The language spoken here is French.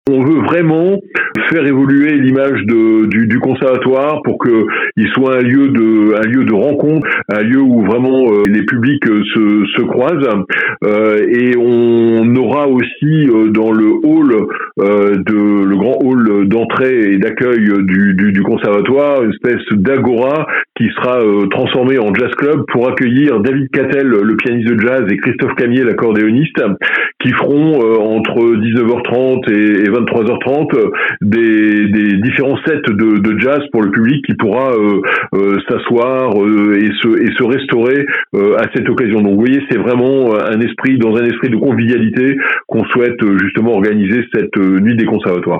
On veut vraiment faire évoluer l'image du conservatoire pour que il soit un lieu de rencontre, un lieu où vraiment les publics se croisent. Et on aura aussi dans le hall le grand hall d'entrée et d'accueil du conservatoire une espèce d'agora qui sera transformé en jazz club pour accueillir David Cattel, le pianiste de jazz, et Christophe Camier, l'accordéoniste, qui feront entre 19h30 et 23h30 des différents sets de jazz pour le public qui pourra s'asseoir et se restaurer à cette occasion. Donc vous voyez, c'est vraiment dans un esprit de convivialité qu'on souhaite justement organiser cette nuit des conservatoires.